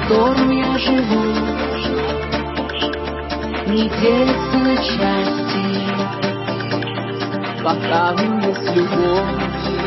котором я живу, не делится на части, пока в нем есть любовь.